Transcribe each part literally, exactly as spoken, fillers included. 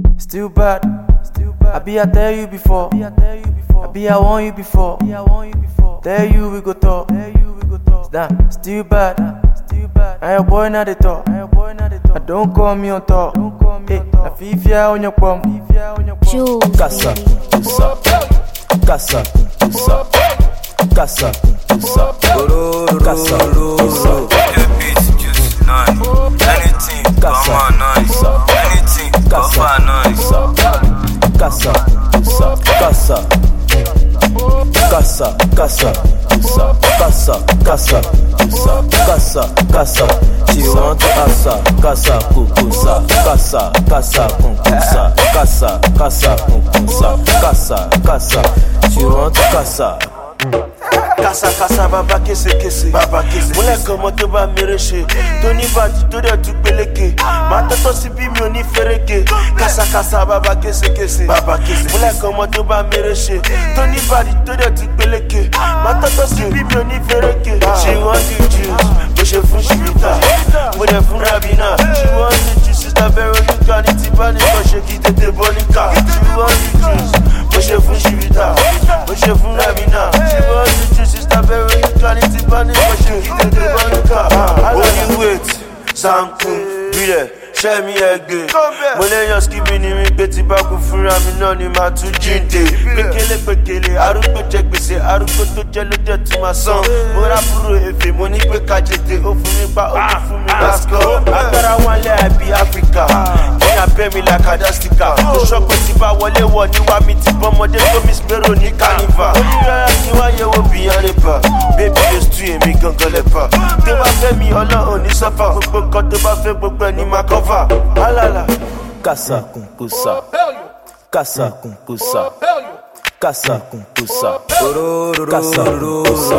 Still bad. I be I tell you before. I be I want you before. Tell you we go talk. That still bad. I your boy not the talk. I don't call me on talk. Hey, I fifia on your palm. Casa, casa, casa, casa, casa, casa, casa, Anything, come on, nice. Anything, come on, nice. Casa, casa, casa, casa, casa, casa, casa, casa. She want to asa, casa, kukusa, casa, casa, kukusa, casa, casa, kukusa, casa, casa. She want to casa. Kasa kasa baba kese kese baba kese mo le kan mo to ba mere se to ni baji to de tu peleke ma to to si bi mi oni fereke kasa kasa baba kese kese baba kese mo le kan mo to ba mere se to ni baji to de tu peleke ma to to si bi mi oni fereke she want the juice mo se fun shibita mo de fun rabina she want the juice sister Veronica ni ti ba ni ko se ki tete bonica she want the juice mo se fun shibita mo se fun rabina she want the juice sister Veronica ni ti ba ni ko se ki tete bonica only wait sanku bile ṣe mi ẹgbẹ́ mo léyàn skibi ni mi pé tí bá kú fúnra mi náà ni màá tún jíǹde pékélé pékélé arúgbó jẹ gbèsè arúgbó tó jẹ ló jẹ tí màá san mo rábúrò èfè mo ní pé kájètè ó fún mi pa ó tún fún mi lásìkò agbára wọn lẹ àbí áfíríkà ní abẹ́ mi làkàdá síkà tó ṣọ́pẹ́ tí bá wọlé wọ níwá mi ti bọ́mọdé tó mi spero ní kánífà onírárá kí wá yẹ̀wò bìyàn lè bà bébí lè stu èmi gangan lè bà tó bá fẹ́ mi ọlọ́run ní sọ́fà gbogbo nǹkan tó bá fẹ́ gbogbo ẹni máa kọ́fà. Alala. Casa com puça, casa com puça, casa com puça, casa com puça.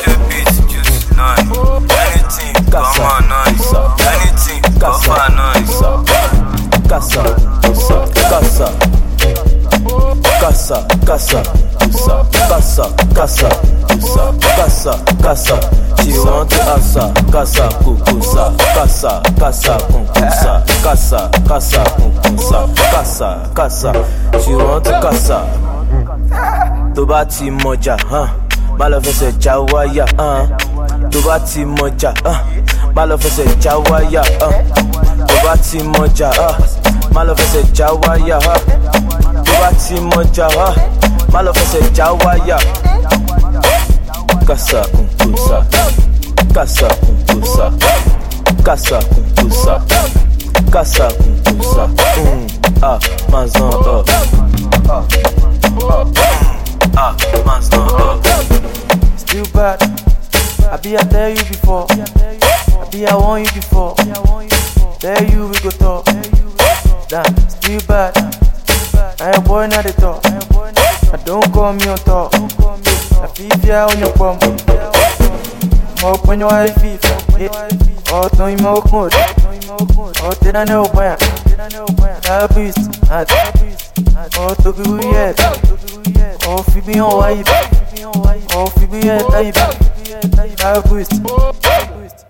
Anything, come on, nice. Anything, come on, nice. Casa com puça, casa, casa, casa, casa, casa, casa, casa. She want to asa, casa kukusa, casa, casa kukusa, casa, casa kukusa, casa, casa. She want to casa. Tó bá ti mọ̀jà, má lọ fẹsẹ̀ já wáyà. Tó bá ti mọ̀jà, má lọ fẹsẹ̀ já wáyà. Tó bá ti mọ̀jà, má lọ fẹsẹ̀ já wáyà. Tó bá ti mọ̀jà, má lọ fẹsẹ̀ já wáyà. Casa com puça, casa com puça, casa com puça, casa com puça. Hum, ah, mas não, oh. Ah, mas não, oh. Still bad. I be I tell you before. I be I want you before. Tell you we go talk. That still bad. I your boy not the talk. I don't call me on talk. I fifia on your palm. More when you are FIFA. Oh, don't you more good? Oh, did I know where? That beast. Oh, to be yet. Oh, Phoebe on wife. Oh, Phoebe yet. That beast.